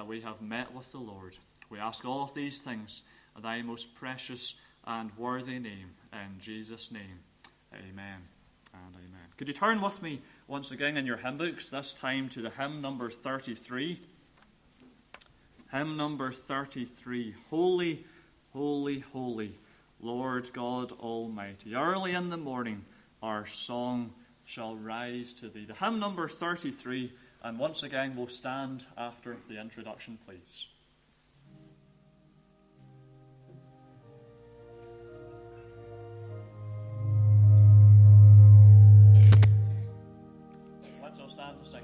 we have met with the Lord. We ask all of these things in thy most precious and worthy name, in Jesus' name. Amen and amen. Could you turn with me once again in your hymn books, this time to the hymn number 33. Hymn number 33. Holy, holy, holy, Lord God Almighty. Early in the morning our song shall rise to thee. The hymn number 33, and once again we'll stand after the introduction, please. Let's all stand to sing.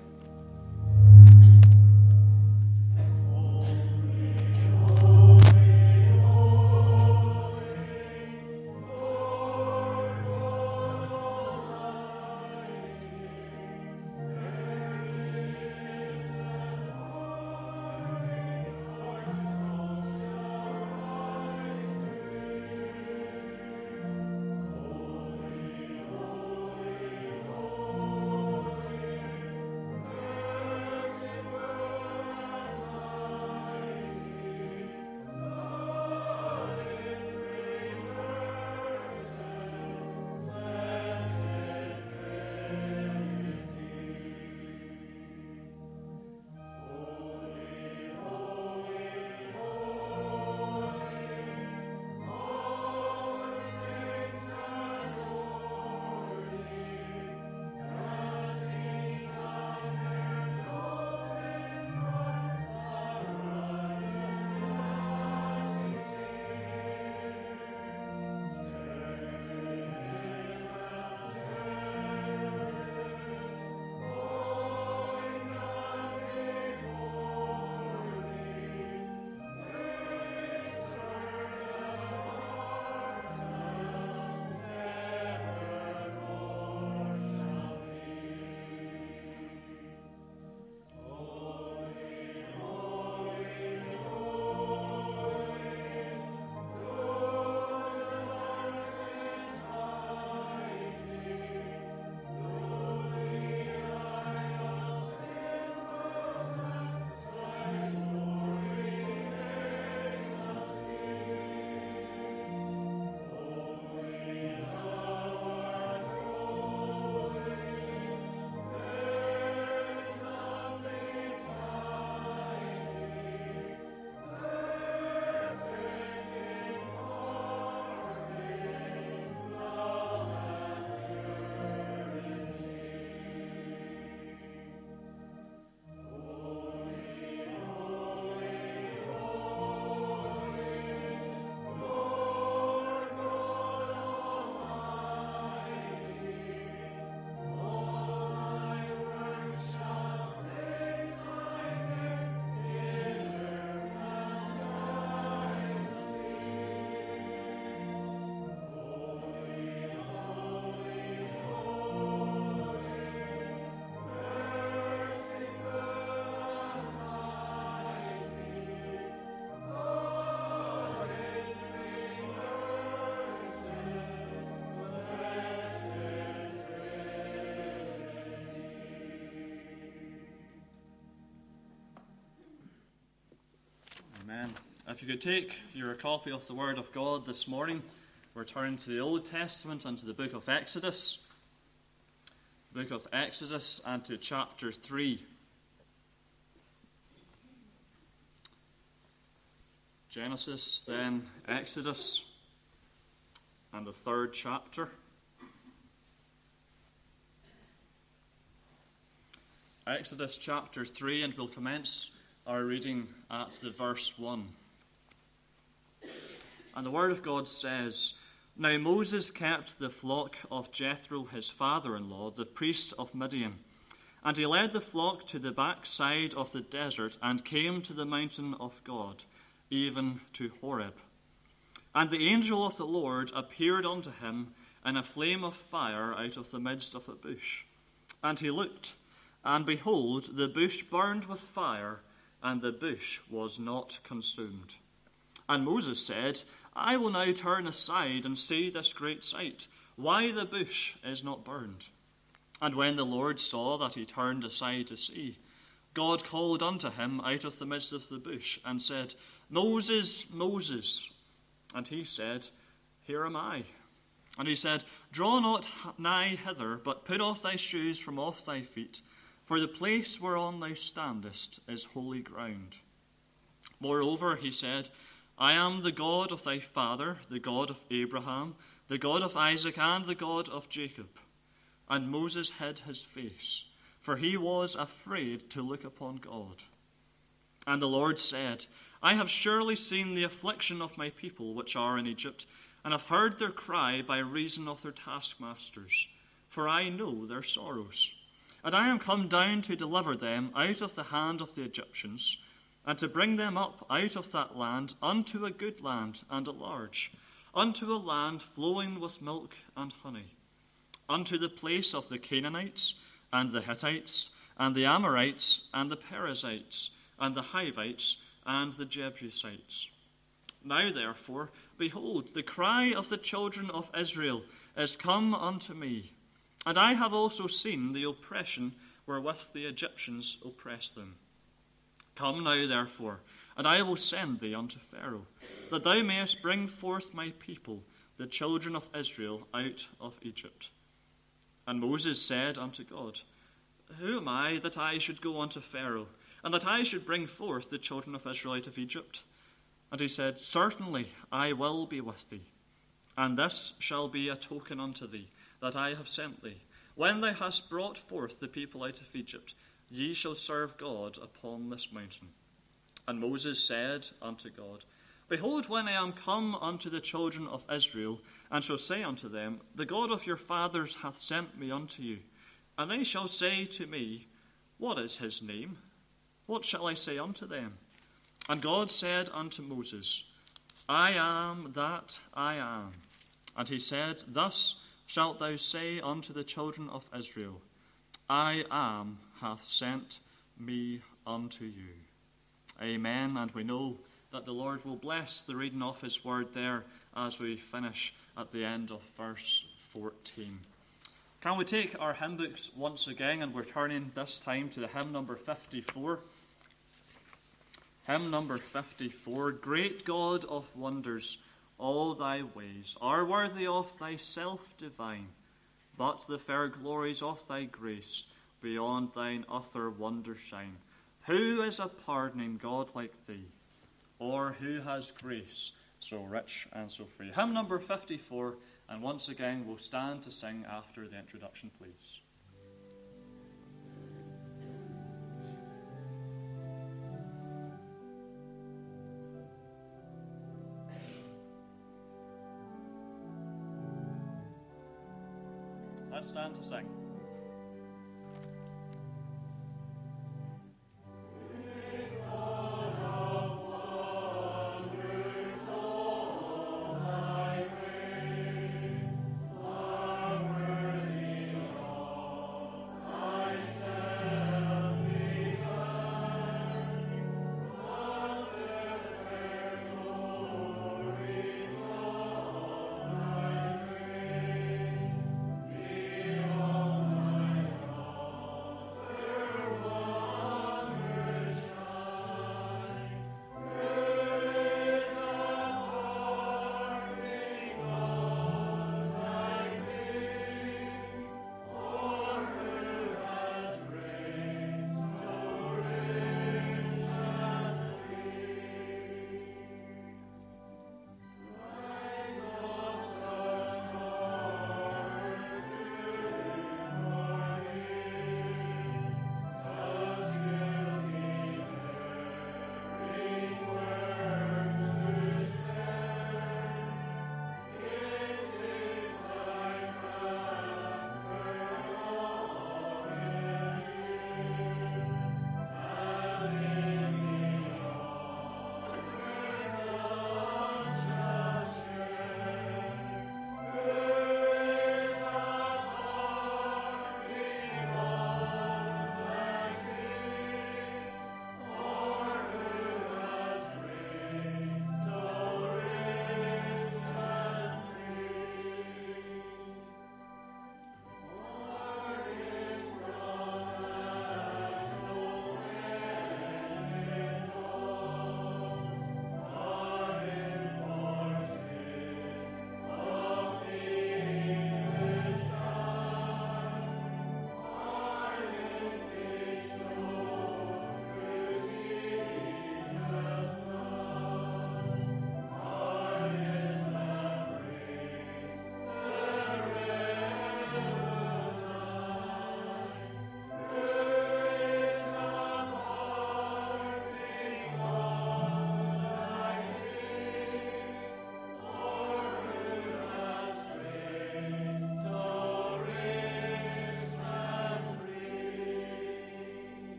Amen. If you could take your copy of the Word of God this morning, we're turning to the Old Testament and to the book of Exodus. Book of Exodus and to chapter 3. Genesis, then Exodus, and the third chapter. Exodus chapter 3, and we'll commence our reading at the verse 1. And the word of God says, Now Moses kept the flock of Jethro his father-in-law, the priest of Midian. And he led the flock to the backside of the desert and came to the mountain of God, even to Horeb. And the angel of the Lord appeared unto him in a flame of fire out of the midst of a bush. And he looked, and behold, the bush burned with fire, and the bush was not consumed. And Moses said, I will now turn aside and see this great sight, why the bush is not burned. And when the Lord saw that he turned aside to see, God called unto him out of the midst of the bush, and said, Moses, Moses. And he said, Here am I. And he said, Draw not nigh hither, but put off thy shoes from off thy feet, for the place whereon thou standest is holy ground. Moreover, he said, I am the God of thy father, the God of Abraham, the God of Isaac, and the God of Jacob. And Moses hid his face, for he was afraid to look upon God. And the Lord said, I have surely seen the affliction of my people which are in Egypt, and have heard their cry by reason of their taskmasters, for I know their sorrows. And I am come down to deliver them out of the hand of the Egyptians, and to bring them up out of that land unto a good land and a large, unto a land flowing with milk and honey, unto the place of the Canaanites, and the Hittites, and the Amorites, and the Perizzites, and the Hivites, and the Jebusites. Now therefore, behold, the cry of the children of Israel is come unto me, and I have also seen the oppression wherewith the Egyptians oppress them. Come now therefore, and I will send thee unto Pharaoh, that thou mayest bring forth my people, the children of Israel, out of Egypt. And Moses said unto God, Who am I that I should go unto Pharaoh, and that I should bring forth the children of Israel out of Egypt? And he said, Certainly I will be with thee, and this shall be a token unto thee, that I have sent thee. When thou hast brought forth the people out of Egypt, ye shall serve God upon this mountain. And Moses said unto God, Behold, when I am come unto the children of Israel, and shall say unto them, The God of your fathers hath sent me unto you, and they shall say to me, What is his name? What shall I say unto them? And God said unto Moses, I am that I am. And he said, Thus shalt thou say unto the children of Israel, I am hath sent me unto you. Amen. And we know that the Lord will bless the reading of his word there as we finish at the end of verse 14. Can we take our hymn books once again, and we're turning this time to the hymn number 54. Hymn number 54. Great God of wonders, all thy ways are worthy of thyself divine, but the fair glories of thy grace beyond thine other wonders shine. Who is a pardoning God like thee, or who has grace so rich and so free? Hymn number 54, and once again we'll stand to sing after the introduction, please. Let's stand to sing. All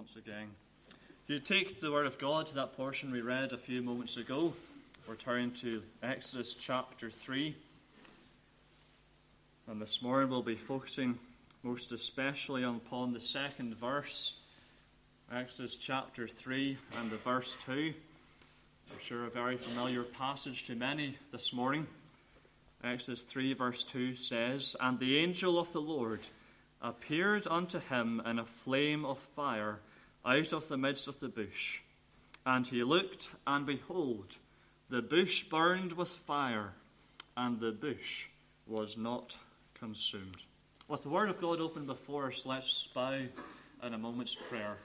once again. If you take the Word of God to that portion we read a few moments ago, we're turning to Exodus chapter 3. And this morning we'll be focusing most especially upon the second verse. Exodus chapter 3 and the verse 2. I'm sure a very familiar passage to many this morning. Exodus 3 verse 2 says, "And the angel of the Lord appeared unto him in a flame of fire out of the midst of the bush. And he looked, and behold, the bush burned with fire, and the bush was not consumed." With the Word of God open before us, let's bow in a moment's prayer.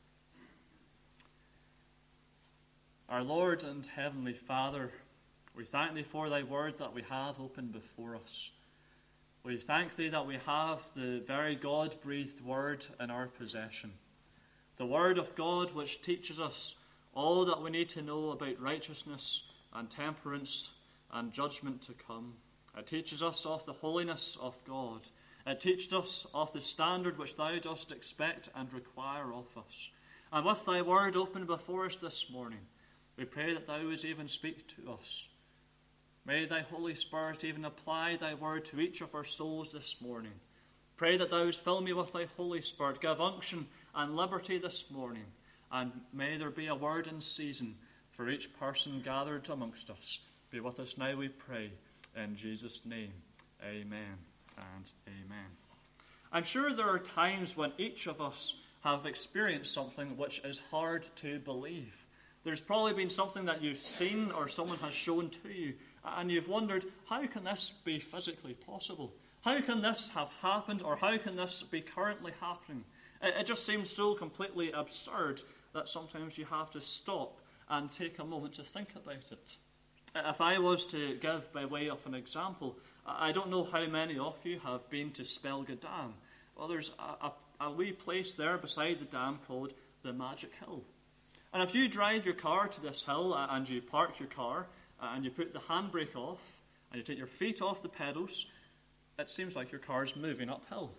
Our Lord and Heavenly Father, we thank Thee for Thy Word that we have open before us. We thank Thee that we have the very God-breathed Word in our possession. The Word of God which teaches us all that we need to know about righteousness and temperance and judgment to come. It teaches us of the holiness of God. It teaches us of the standard which Thou dost expect and require of us. And with Thy Word open before us this morning, we pray that Thou would even speak to us. May Thy Holy Spirit even apply Thy Word to each of our souls this morning. Pray that Thou would fill me with Thy Holy Spirit. Give unction and liberty this morning. And may there be a word in season for each person gathered amongst us. Be with us now, we pray. In Jesus' name, amen and amen. I'm sure there are times when each of us have experienced something which is hard to believe. There's probably been something that you've seen or someone has shown to you, and you've wondered, how can this be physically possible? How can this have happened, or how can this be currently happening? It just seems so completely absurd that sometimes you have to stop and take a moment to think about it. If I was to give by way of an example, I don't know how many of you have been to Spelga Dam. Well, there's a wee place there beside the dam called the Magic Hill. And if you drive your car to this hill and you park your car and you put the handbrake off and you take your feet off the pedals, it seems like your car's moving uphill.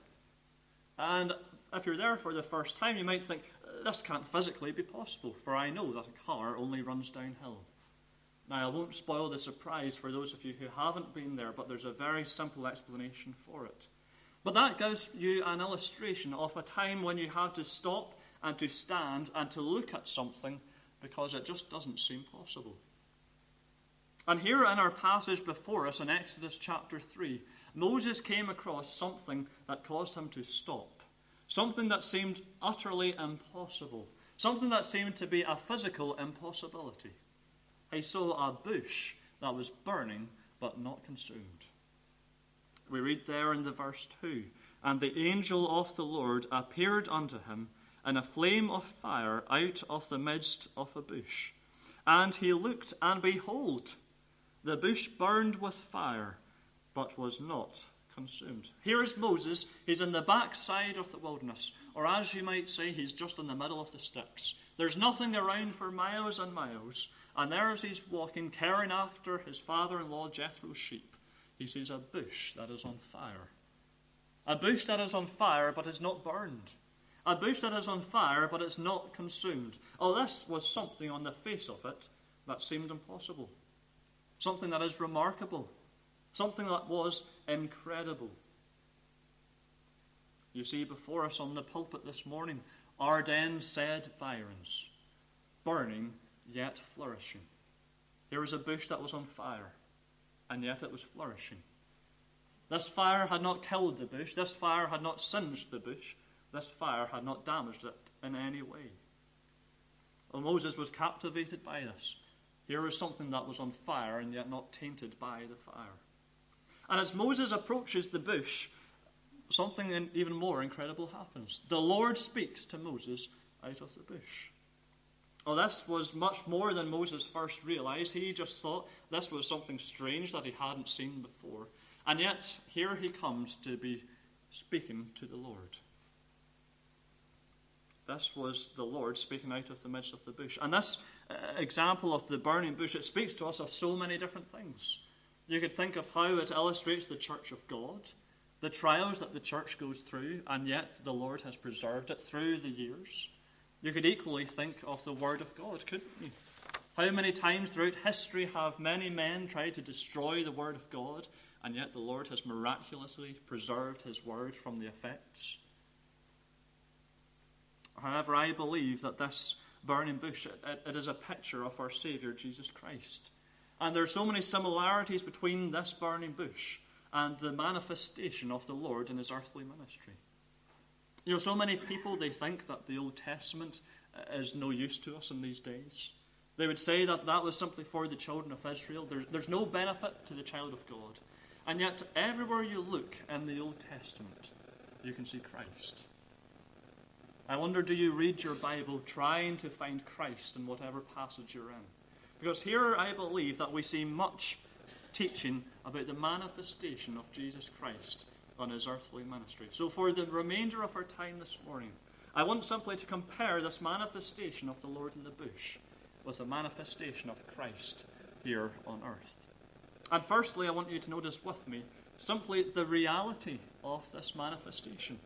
And if you're there for the first time, you might think, this can't physically be possible, for I know that a car only runs downhill. Now, I won't spoil the surprise for those of you who haven't been there, but there's a very simple explanation for it. But that gives you an illustration of a time when you had to stop and to stand and to look at something because it just doesn't seem possible. And here in our passage before us in Exodus chapter 3, Moses came across something that caused him to stop. Something that seemed utterly impossible. Something that seemed to be a physical impossibility. He saw a bush that was burning but not consumed. We read there in the verse 2, "And the angel of the Lord appeared unto him in a flame of fire out of the midst of a bush. And he looked, and behold, the bush burned with fire, but was not consumed." Here is Moses. He's in the backside of the wilderness, or as you might say, he's just in the middle of the sticks. There's nothing around for miles and miles, and there as he's walking, caring after his father-in-law Jethro's sheep, he sees a bush that is on fire. A bush that is on fire, but is not burned. A bush that is on fire, but it's not consumed. Oh, this was something on the face of it that seemed impossible. Something that is remarkable. Something that was incredible. You see before us on the pulpit this morning, Ardennes said virens, burning yet flourishing. Here was a bush that was on fire, and yet it was flourishing. This fire had not killed the bush. This fire had not singed the bush. This fire had not damaged it in any way. Well, Moses was captivated by this. Here was something that was on fire and yet not tainted by the fire. And as Moses approaches the bush, something even more incredible happens. The Lord speaks to Moses out of the bush. Oh, this was much more than Moses first realized. He just thought this was something strange that he hadn't seen before. And yet, here he comes to be speaking to the Lord. This was the Lord speaking out of the midst of the bush. And this example of the burning bush, it speaks to us of so many different things. You could think of how it illustrates the church of God, the trials that the church goes through, and yet the Lord has preserved it through the years. You could equally think of the Word of God, couldn't you? How many times throughout history have many men tried to destroy the Word of God, and yet the Lord has miraculously preserved his Word from the effects? However, I believe that this burning bush, it is a picture of our Saviour, Jesus Christ. And there are so many similarities between this burning bush and the manifestation of the Lord in his earthly ministry. You know, so many people, they think that the Old Testament is no use to us in these days. They would say that that was simply for the children of Israel. There's no benefit to the child of God. And yet, everywhere you look in the Old Testament, you can see Christ. I wonder, do you read your Bible trying to find Christ in whatever passage you're in? Because here I believe that we see much teaching about the manifestation of Jesus Christ on his earthly ministry. So for the remainder of our time this morning, I want simply to compare this manifestation of the Lord in the bush with the manifestation of Christ here on earth. And firstly, I want you to notice with me simply the reality of this manifestation.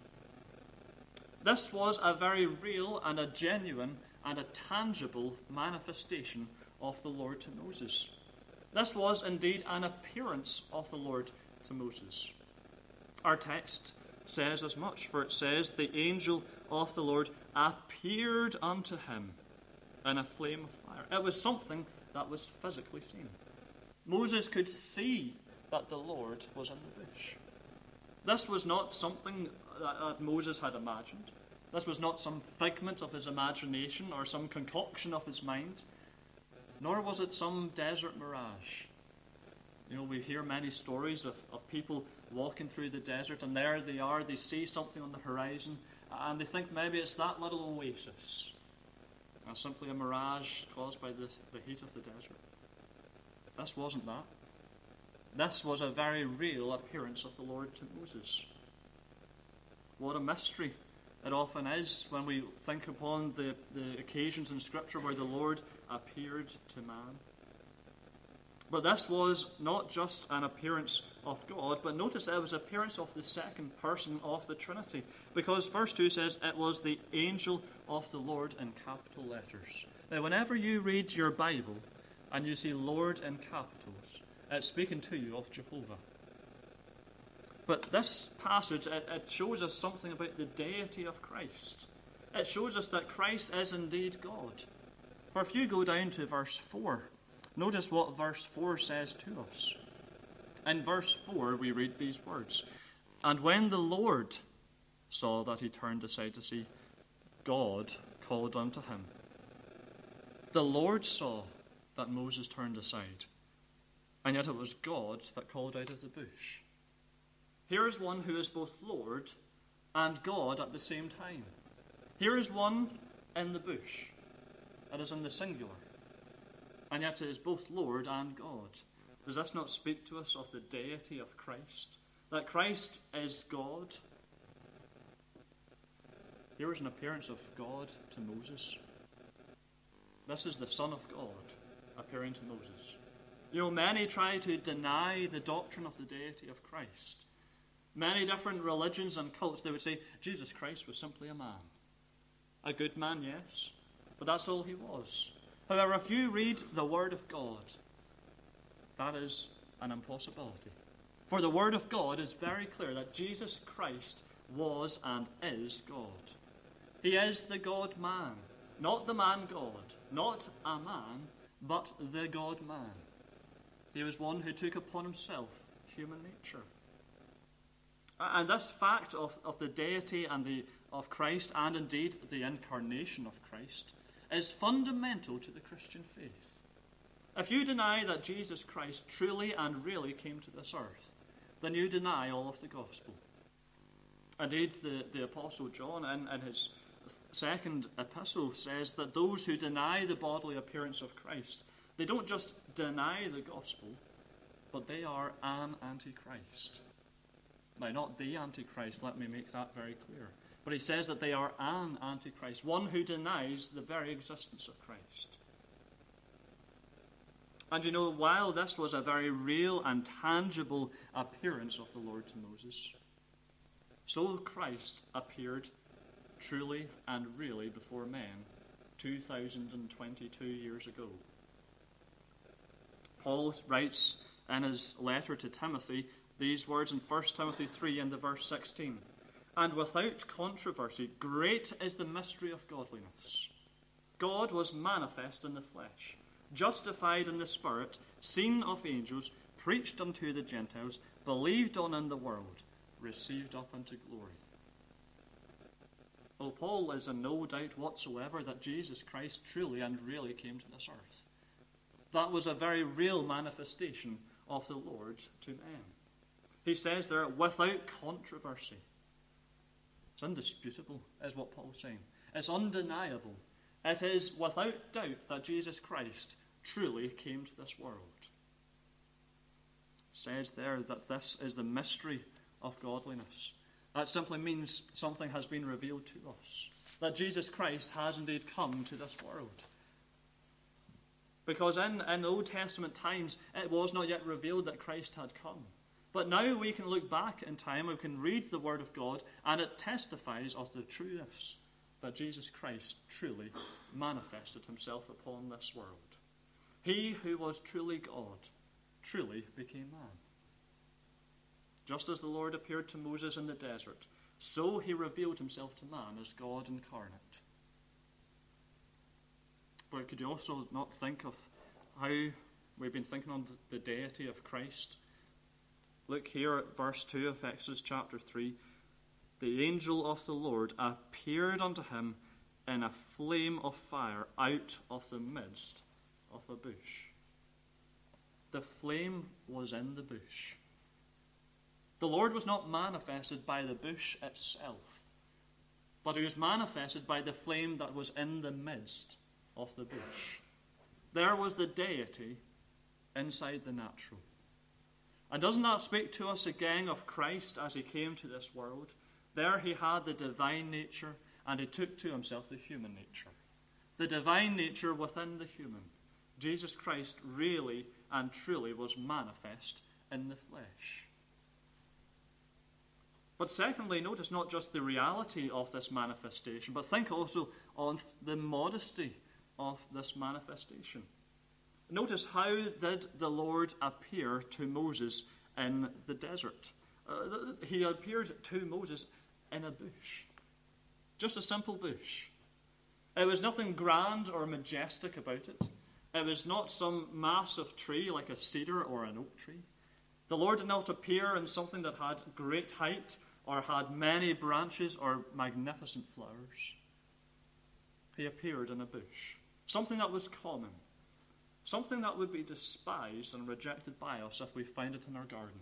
This was a very real and a genuine and a tangible manifestation of the Lord to Moses. This was indeed an appearance of the Lord to Moses. Our text says as much, for it says, the angel of the Lord appeared unto him in a flame of fire. It was something that was physically seen. Moses could see that the Lord was in the bush. This was not something that Moses had imagined. This was not some figment of his imagination or some concoction of his mind. Nor was it some desert mirage. You know, we hear many stories of people walking through the desert, and there they are, they see something on the horizon, and they think maybe it's that little oasis. And simply a mirage caused by the heat of the desert. This wasn't that. This was a very real appearance of the Lord to Moses. What a mystery it often is when we think upon the occasions in Scripture where the Lord appeared to man. But this was not just an appearance of God, but notice it was an appearance of the second person of the Trinity. Because verse 2 says it was the angel of the Lord in capital letters. Now, whenever you read your Bible and you see Lord in capitals, it's speaking to you of Jehovah. But this passage, it shows us something about the deity of Christ. It shows us that Christ is indeed God. For if you go down to verse 4, notice what verse 4 says to us. In verse 4, we read these words, "And when the Lord saw that he turned aside to see, God called unto him." The Lord saw that Moses turned aside, and yet it was God that called out of the bush. Here is one who is both Lord and God at the same time. Here is one in the bush. It is in the singular. And yet it is both Lord and God. Does this not speak to us of the deity of Christ? That Christ is God? Here is an appearance of God to Moses. This is the Son of God appearing to Moses. You know, many try to deny the doctrine of the deity of Christ. Many different religions and cults, they would say, Jesus Christ was simply a man. A good man, yes, but that's all he was. However, if you read the Word of God, that is an impossibility. For the Word of God is very clear that Jesus Christ was and is God. He is the God-man, not the man-God, not a man, but the God-man. He was one who took upon himself human nature. And this fact of the deity and of Christ, and indeed the incarnation of Christ, is fundamental to the Christian faith. If you deny that Jesus Christ truly and really came to this earth, then you deny all of the gospel. Indeed, the Apostle John, in his second epistle, says that those who deny the bodily appearance of Christ, they don't just deny the gospel, but they are an antichrist. Now, not the Antichrist, let me make that very clear. But he says that they are an Antichrist, one who denies the very existence of Christ. And you know, while this was a very real and tangible appearance of the Lord to Moses, so Christ appeared truly and really before men 2022 years ago. Paul writes in his letter to Timothy these words in 1 Timothy 3 and the verse 16. And without controversy, great is the mystery of godliness. God was manifest in the flesh, justified in the Spirit, seen of angels, preached unto the Gentiles, believed on in the world, received up unto glory. Well, Paul is in no doubt whatsoever that Jesus Christ truly and really came to this earth. That was a very real manifestation of the Lord to men. He says there, without controversy. It's indisputable, is what Paul's saying. It's undeniable. It is without doubt that Jesus Christ truly came to this world. It says there that this is the mystery of godliness. That simply means something has been revealed to us. That Jesus Christ has indeed come to this world. Because in Old Testament times, it was not yet revealed that Christ had come. But now we can look back in time, we can read the Word of God, and it testifies of the trueness that Jesus Christ truly manifested himself upon this world. He who was truly God truly became man. Just as the Lord appeared to Moses in the desert, so he revealed himself to man as God incarnate. But could you also not think of how we've been thinking on the deity of Christ? Look here at verse 2 of Exodus chapter 3. The angel of the Lord appeared unto him in a flame of fire out of the midst of a bush. The flame was in the bush. The Lord was not manifested by the bush itself, but he was manifested by the flame that was in the midst of the bush. There was the deity inside the natural. And doesn't that speak to us again of Christ as he came to this world? There he had the divine nature, and he took to himself the human nature. The divine nature within the human. Jesus Christ really and truly was manifest in the flesh. But secondly, notice not just the reality of this manifestation, but think also on the modesty of this manifestation. Notice how did the Lord appear to Moses in the desert? He appeared to Moses in a bush. Just a simple bush. It was nothing grand or majestic about it. It was not some massive tree like a cedar or an oak tree. The Lord did not appear in something that had great height or had many branches or magnificent flowers. He appeared in a bush. Something that was common. Something that would be despised and rejected by us if we find it in our garden.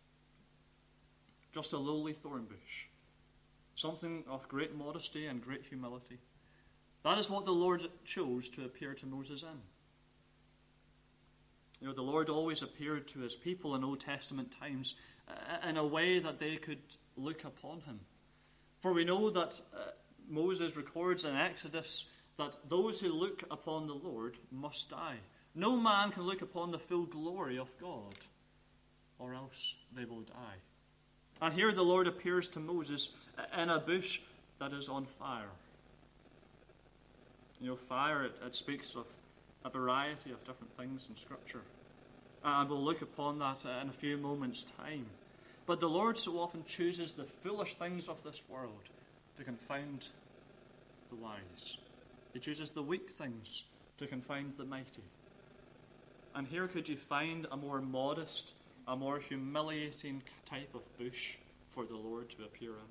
Just a lowly thorn bush. Something of great modesty and great humility. That is what the Lord chose to appear to Moses in. You know, the Lord always appeared to his people in Old Testament times in a way that they could look upon him. For we know that Moses records in Exodus that those who look upon the Lord must die. No man can look upon the full glory of God, or else they will die. And here the Lord appears to Moses in a bush that is on fire. You know, fire, it speaks of a variety of different things in Scripture. And we'll look upon that in a few moments' time. But the Lord so often chooses the foolish things of this world to confound the wise. He chooses the weak things to confound the mighty. And here could you find a more modest, a more humiliating type of bush for the Lord to appear in?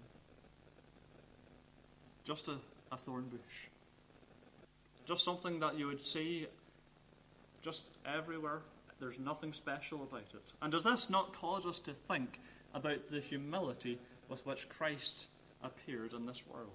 Just a thorn bush. Just something that you would see just everywhere. There's nothing special about it. And does this not cause us to think about the humility with which Christ appeared in this world?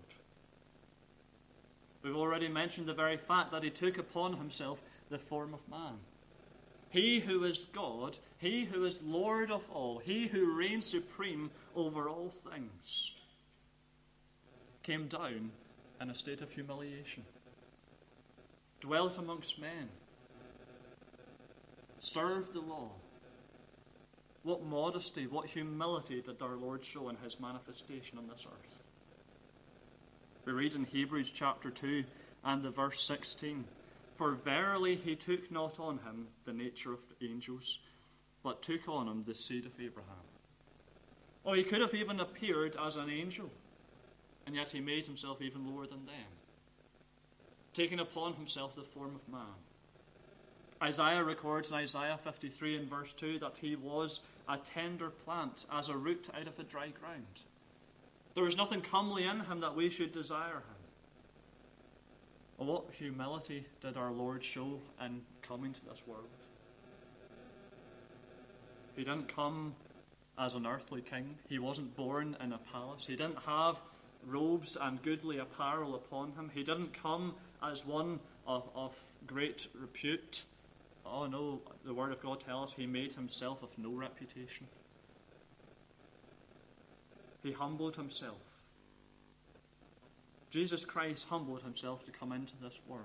We've already mentioned the very fact that he took upon himself the form of man. He who is God, he who is Lord of all, he who reigns supreme over all things, came down in a state of humiliation, dwelt amongst men, served the law. What modesty, what humility did our Lord show in his manifestation on this earth? We read in Hebrews chapter 2 and the verse 16. For verily he took not on him the nature of angels, but took on him the seed of Abraham. Oh, he could have even appeared as an angel, and yet he made himself even lower than them, taking upon himself the form of man. Isaiah records in Isaiah 53 and verse 2 that he was a tender plant, as a root out of a dry ground. There was nothing comely in him that we should desire him. Oh, what humility did our Lord show in coming to this world? He didn't come as an earthly king. He wasn't born in a palace. He didn't have robes and goodly apparel upon him. He didn't come as one of great repute. Oh no, the Word of God tells us he made himself of no reputation. He humbled himself. Jesus Christ humbled himself to come into this world.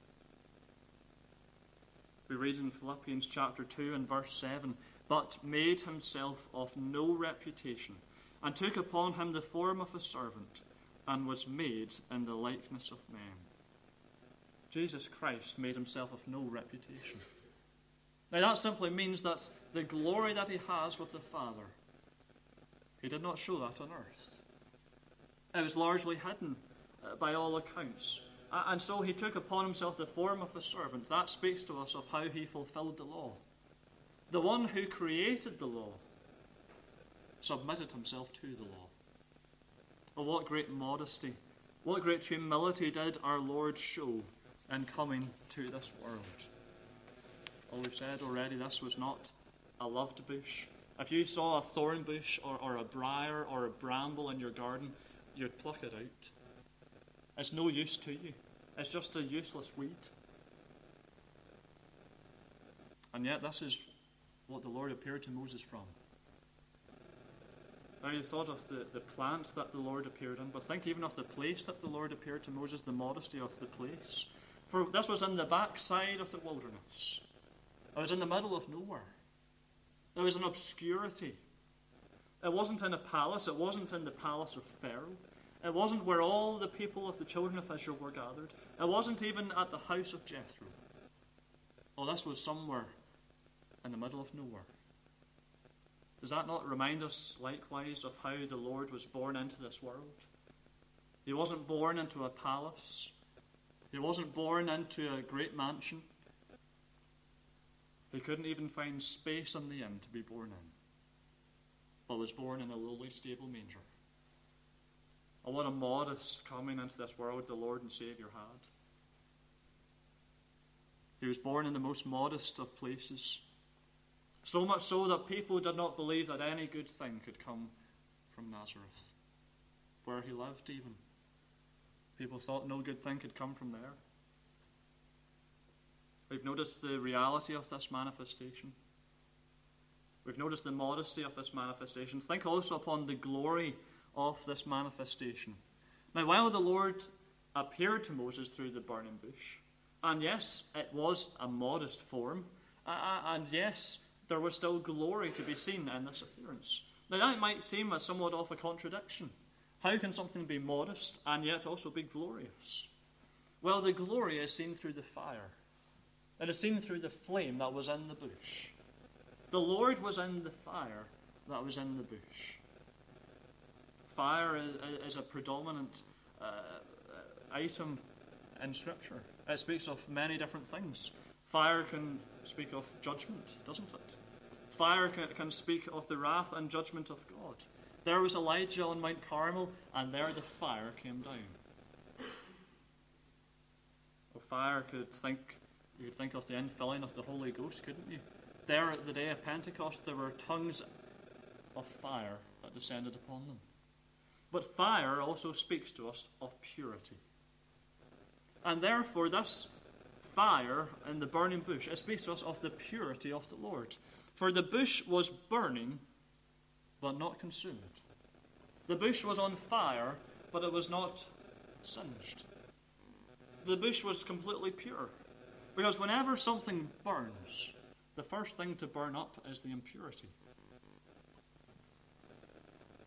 We read in Philippians chapter 2 and verse 7, but made himself of no reputation, and took upon him the form of a servant, and was made in the likeness of men. Jesus Christ made himself of no reputation. Now that simply means that the glory that he has with the Father, he did not show that on earth. It was largely hidden by all accounts. And so he took upon himself the form of a servant. That speaks to us of how he fulfilled the law. The one who created the law submitted himself to the law. Oh, what great modesty, what great humility did our Lord show in coming to this world. Well, we've said already, this was not a loved bush. If you saw a thorn bush or a briar or a bramble in your garden, you'd pluck it out. It's no use to you. It's just a useless weed. And yet this is what the Lord appeared to Moses from. Now you thought of the plant that the Lord appeared in, but think even of the place that the Lord appeared to Moses, the modesty of the place. For this was in the backside of the wilderness. It was in the middle of nowhere. There was an obscurity. It wasn't in a palace. It wasn't in the palace of Pharaoh. It wasn't where all the people of the children of Israel were gathered. It wasn't even at the house of Jethro. Oh, this was somewhere in the middle of nowhere. Does that not remind us likewise of how the Lord was born into this world? He wasn't born into a palace. He wasn't born into a great mansion. He couldn't even find space in the inn to be born in, but was born in a lowly stable manger. Oh, what a modest coming into this world the Lord and Saviour had. He was born in the most modest of places, so much so that people did not believe that any good thing could come from Nazareth, where he lived even. People thought no good thing could come from there. We've noticed the reality of this manifestation. We've noticed the modesty of this manifestation. Think also upon the glory of this manifestation. Now, while the Lord appeared to Moses through the burning bush, and yes, it was a modest form, and yes, there was still glory to be seen in this appearance. Now, that might seem as somewhat of a contradiction. How can something be modest and yet also be glorious? Well, the glory is seen through the fire. It is seen through the flame that was in the bush. The Lord was in the fire that was in the bush. Fire is a predominant item in Scripture. It speaks of many different things. Fire can speak of judgment, doesn't it? Fire can speak of the wrath and judgment of God. There was Elijah on Mount Carmel, and there the fire came down. Well, fire you could think of the infilling of the Holy Ghost, couldn't you? There at the day of Pentecost, there were tongues of fire that descended upon them. But fire also speaks to us of purity. And therefore, this fire in the burning bush, it speaks to us of the purity of the Lord. For the bush was burning, but not consumed. The bush was on fire, but it was not singed. The bush was completely pure. Because whenever something burns, the first thing to burn up is the impurity.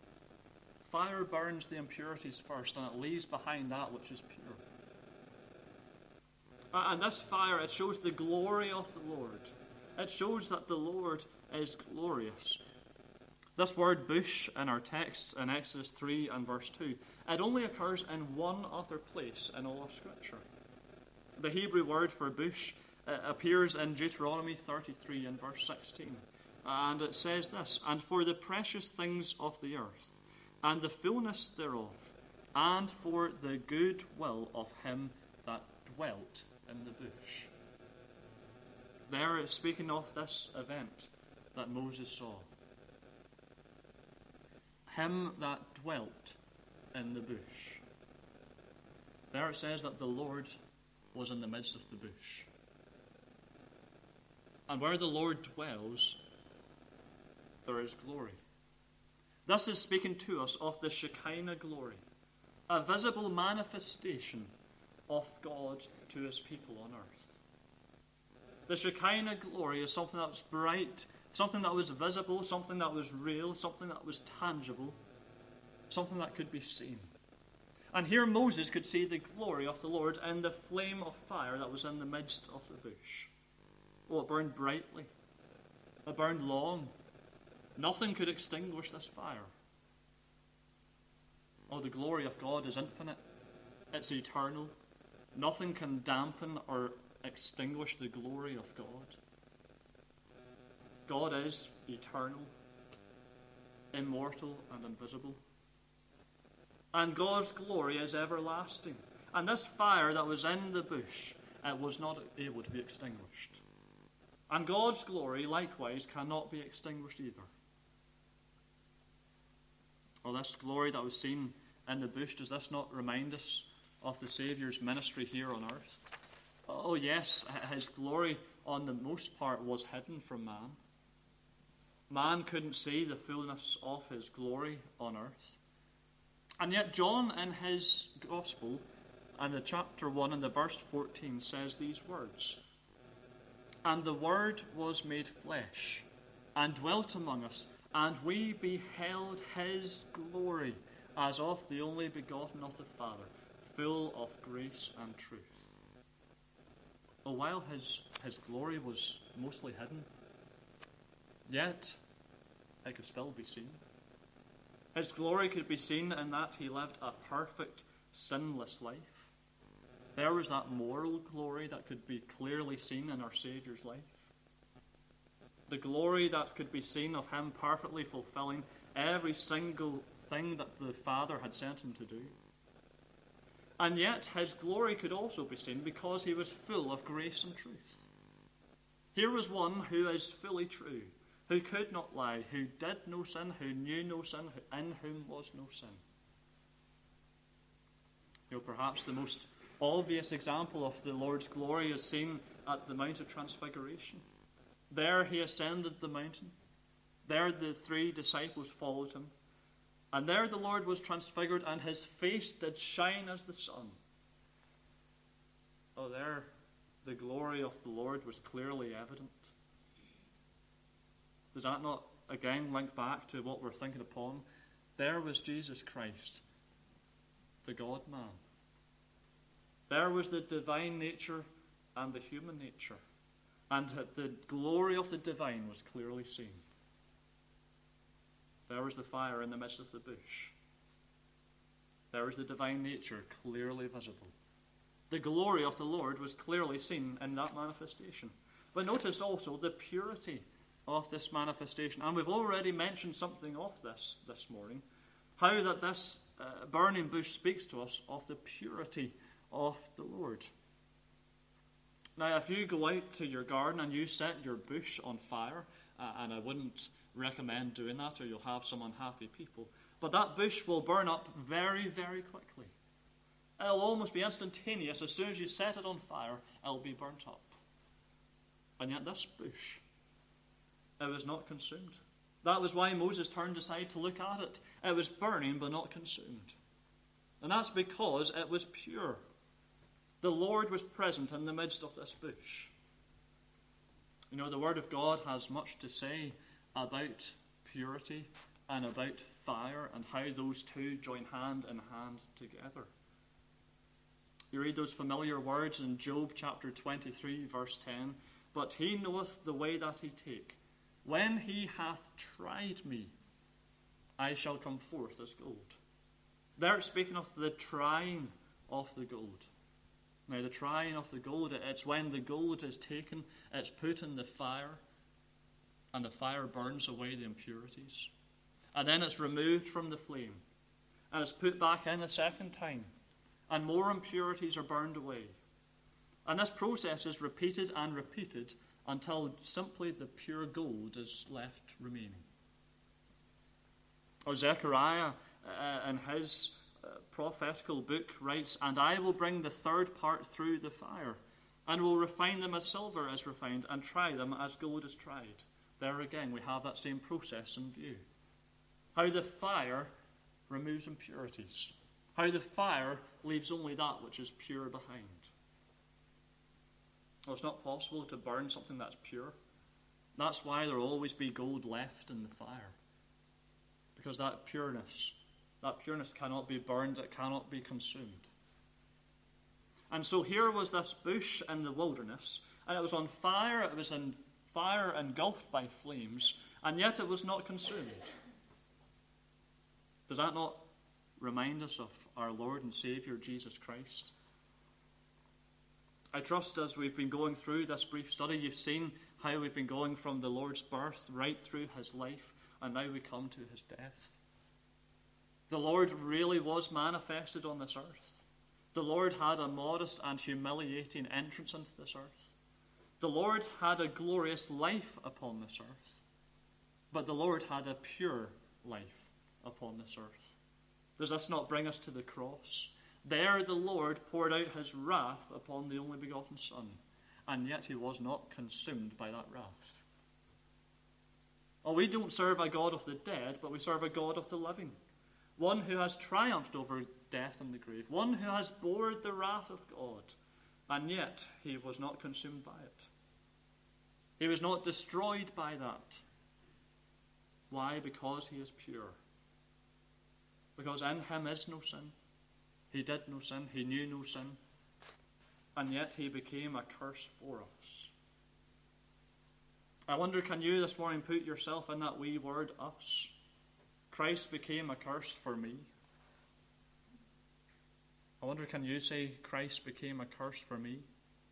Fire burns the impurities first, and it leaves behind that which is pure. And this fire, it shows the glory of the Lord. It shows that the Lord is glorious. This word bush in our text in Exodus 3 and verse 2, it only occurs in one other place in all of Scripture. The Hebrew word for bush appears in Deuteronomy 33 and verse 16. And it says this, "And for the precious things of the earth, and the fullness thereof, and for the good will of him that dwelt in the bush." There it's speaking of this event that Moses saw. Him that dwelt in the bush. There it says that the Lord was in the midst of the bush. And where the Lord dwells, there is glory. This is speaking to us of the Shekinah glory, a visible manifestation of God to his people on earth. The Shekinah glory is something that was bright, something that was visible, something that was real, something that was tangible, something that could be seen. And here Moses could see the glory of the Lord in the flame of fire that was in the midst of the bush. Oh, it burned brightly. It burned long. Nothing could extinguish this fire. Oh, the glory of God is infinite. It's eternal. Nothing can dampen or extinguish the glory of God. God is eternal, immortal, and invisible. And God's glory is everlasting. And this fire that was in the bush, it was not able to be extinguished. And God's glory, likewise, cannot be extinguished either. Well, this glory that was seen in the bush, does this not remind us of the Saviour's ministry here on earth? Oh, yes, his glory on the most part was hidden from man. Man couldn't see the fullness of his glory on earth. And yet John in his Gospel, in the chapter 1 and the verse 14, says these words, "And the Word was made flesh, and dwelt among us, and we beheld his glory, as of the only begotten of the Father, full of grace and truth." Oh, while his glory was mostly hidden, yet it could still be seen. His glory could be seen in that he lived a perfect, sinless life. There was that moral glory that could be clearly seen in our Saviour's life. The glory that could be seen of him perfectly fulfilling every single thing that the Father had sent him to do. And yet his glory could also be seen because he was full of grace and truth. Here was one who is fully true, who could not lie, who did no sin, who knew no sin, in whom was no sin. Perhaps the most obvious example of the Lord's glory is seen at the Mount of Transfiguration. There he ascended the mountain. There the 3 disciples followed him. And there the Lord was transfigured, and his face did shine as the sun. Oh, there the glory of the Lord was clearly evident. Does that not again link back to what we're thinking upon? There was Jesus Christ, the God-man. There was the divine nature and the human nature. And the glory of the divine was clearly seen. There was the fire in the midst of the bush. There was the divine nature clearly visible. The glory of the Lord was clearly seen in that manifestation. But notice also the purity of this manifestation. And we've already mentioned something of this morning. How that this burning bush speaks to us of the purity of the Lord. Now, if you go out to your garden and you set your bush on fire, and I wouldn't recommend doing that or you'll have some unhappy people, but that bush will burn up very, very quickly. It'll almost be instantaneous. As soon as you set it on fire, it'll be burnt up. And yet this bush, it was not consumed. That was why Moses turned aside to look at it. It was burning but not consumed. And that's because it was pure. The Lord was present in the midst of this bush. The Word of God has much to say about purity and about fire and how those two join hand in hand together. You read those familiar words in Job chapter 23, verse 10. But he knoweth the way that he take. When he hath tried me, I shall come forth as gold. There it's speaking of the trying of the gold. Now, the trying of the gold, it's when the gold is taken, it's put in the fire, and the fire burns away the impurities. And then it's removed from the flame, and it's put back in a second time, and more impurities are burned away. And this process is repeated and repeated until simply the pure gold is left remaining. Zechariah, in his prophetical book, writes, "And I will bring the third part through the fire, and will refine them as silver is refined, and try them as gold is tried." There again, we have that same process in view. How the fire removes impurities. How the fire leaves only that which is pure behind. Well, it's not possible to burn something that's pure. That's why there will always be gold left in the fire. Because that pureness cannot be burned, it cannot be consumed. And so here was this bush in the wilderness, and it was on fire, it was in fire engulfed by flames, and yet it was not consumed. Does that not remind us of our Lord and Saviour Jesus Christ? I trust as we've been going through this brief study, you've seen how we've been going from the Lord's birth right through his life, and now we come to his death. The Lord really was manifested on this earth. The Lord had a modest and humiliating entrance into this earth. The Lord had a glorious life upon this earth. But the Lord had a pure life upon this earth. Does this not bring us to the cross? There the Lord poured out his wrath upon the only begotten Son, and yet he was not consumed by that wrath. Oh, we don't serve a God of the dead, but we serve a God of the living. One who has triumphed over death and the grave. One who has borne the wrath of God, and yet he was not consumed by it. He was not destroyed by that. Why? Because he is pure. Because in him is no sin. He did no sin, he knew no sin, and yet he became a curse for us. I wonder, can you this morning put yourself in that wee word, us? Christ became a curse for me. I wonder, can you say, Christ became a curse for me?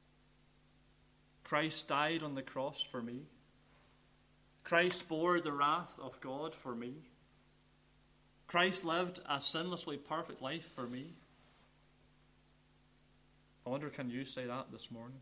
Christ died on the cross for me. Christ bore the wrath of God for me. Christ lived a sinlessly perfect life for me. I wonder, can you say that this morning?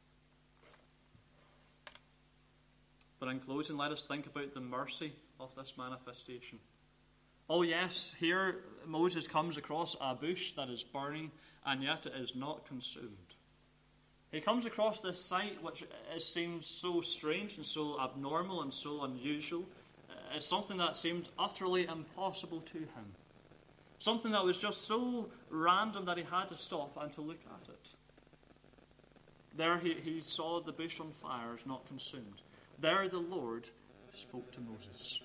But in closing, let us think about the mercy of this manifestation. Oh yes, here Moses comes across a bush that is burning, and yet it is not consumed. He comes across this sight which seems so strange and so abnormal and so unusual. It's something that seemed utterly impossible to him. Something that was just so random that he had to stop and to look at it. There he saw the bush on fire, is not consumed. There the Lord spoke to Moses.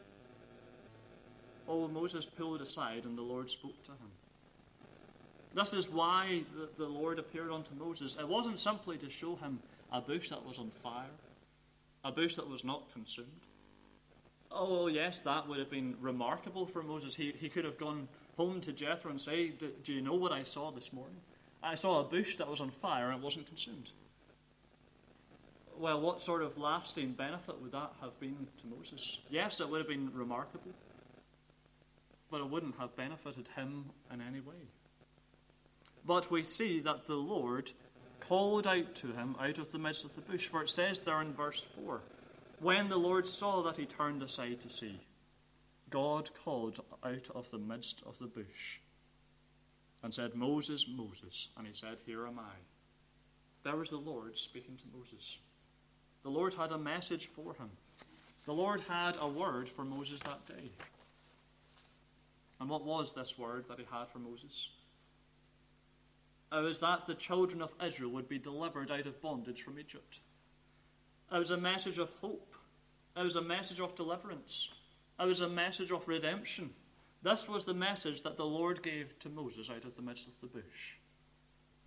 Oh, Moses pulled aside and the Lord spoke to him. This is why the Lord appeared unto Moses. It wasn't simply to show him a bush that was on fire, a bush that was not consumed. Oh, yes, that would have been remarkable for Moses. He could have gone home to Jethro and say, do you know what I saw this morning? I saw a bush that was on fire and it wasn't consumed. Well, what sort of lasting benefit would that have been to Moses? Yes, it would have been remarkable, but it wouldn't have benefited him in any way. But we see that the Lord called out to him out of the midst of the bush. For it says there in verse 4, when the Lord saw that he turned aside to see, God called out of the midst of the bush and said, Moses, Moses. And he said, here am I. There was the Lord speaking to Moses. The Lord had a message for him. The Lord had a word for Moses that day. And what was this word that he had for Moses? It was that the children of Israel would be delivered out of bondage from Egypt. It was a message of hope. It was a message of deliverance. It was a message of redemption. This was the message that the Lord gave to Moses out of the midst of the bush.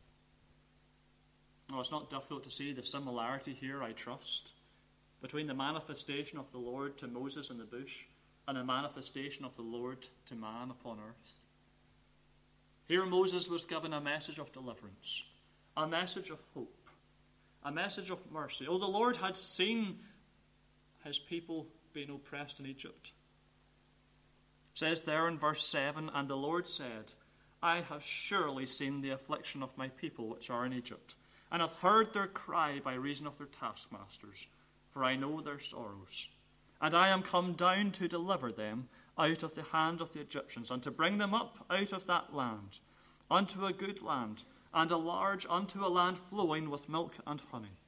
Oh, it's not difficult to see the similarity here, I trust, between the manifestation of the Lord to Moses in the bush and the manifestation of the Lord to man upon earth. Here Moses was given a message of deliverance, a message of hope, a message of mercy. Oh, the Lord had seen his people being oppressed in Egypt. It says there in verse 7, "And the Lord said, I have surely seen the affliction of my people which are in Egypt, and have heard their cry by reason of their taskmasters, for I know their sorrows. And I am come down to deliver them out of the hand of the Egyptians, and to bring them up out of that land, unto a good land, and a large, unto a land flowing with milk and honey."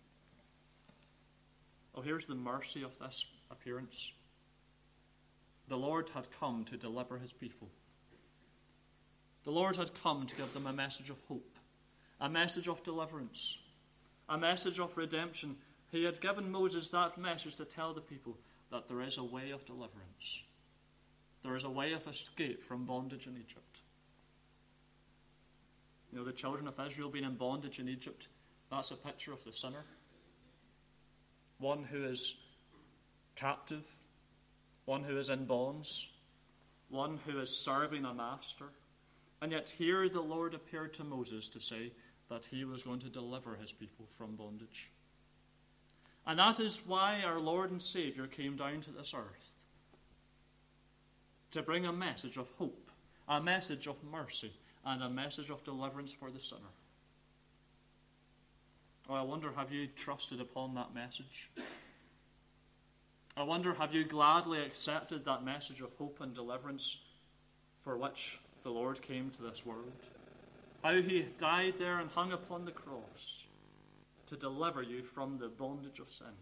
Oh, here's the mercy of this appearance. The Lord had come to deliver his people. The Lord had come to give them a message of hope, a message of deliverance, a message of redemption. He had given Moses that message to tell the people that there is a way of deliverance. There is a way of escape from bondage in Egypt. You know, the children of Israel being in bondage in Egypt, that's a picture of the sinner. One who is captive, one who is in bonds, one who is serving a master. And yet here the Lord appeared to Moses to say that he was going to deliver his people from bondage. And that is why our Lord and Saviour came down to this earth, to bring a message of hope, a message of mercy, and a message of deliverance for the sinner. Oh, I wonder, have you trusted upon that message? I wonder, have you gladly accepted that message of hope and deliverance for which the Lord came to this world? How he died there and hung upon the cross to deliver you from the bondage of sin.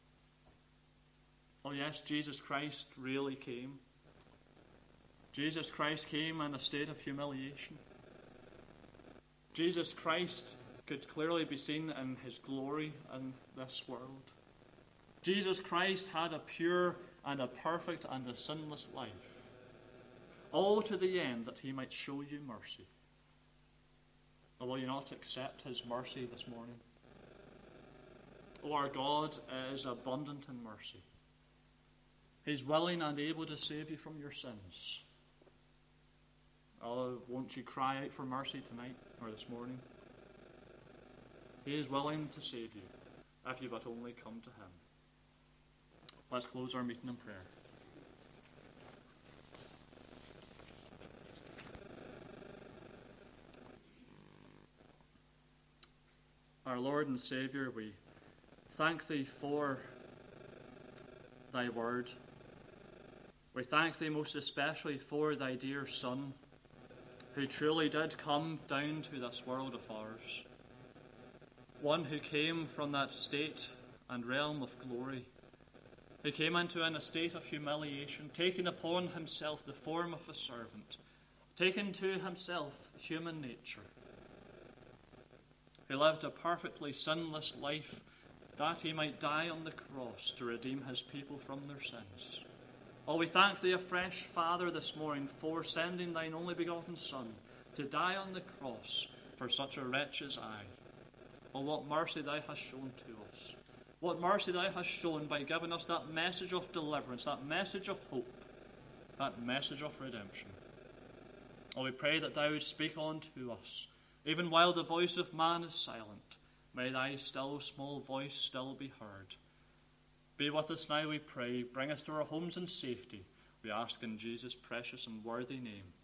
Oh yes, Jesus Christ really came. Jesus Christ came in a state of humiliation. Jesus Christ could clearly be seen in his glory in this world. Jesus Christ had a pure and a perfect and a sinless life, all to the end that he might show you mercy. Or will you not accept his mercy this morning? Oh, our God is abundant in mercy. He's willing and able to save you from your sins. Oh, won't you cry out for mercy tonight or this morning? He is willing to save you if you but only come to him. Let's close our meeting in prayer. Our Lord and Saviour, we thank thee for thy word. We thank thee most especially for thy dear Son, who truly did come down to this world of ours. One who came from that state and realm of glory, who came into an estate of humiliation, taking upon himself the form of a servant, taking to himself human nature, who lived a perfectly sinless life that he might die on the cross to redeem his people from their sins. Oh, we thank thee afresh, Father, this morning for sending thine only begotten Son to die on the cross for such a wretch as I. Oh, what mercy thou hast shown to us. What mercy thou hast shown by giving us that message of deliverance, that message of hope, that message of redemption. Oh, we pray that thou would speak unto us, even while the voice of man is silent. May thy still small voice still be heard. Be with us now, we pray. Bring us to our homes in safety. We ask in Jesus' precious and worthy name.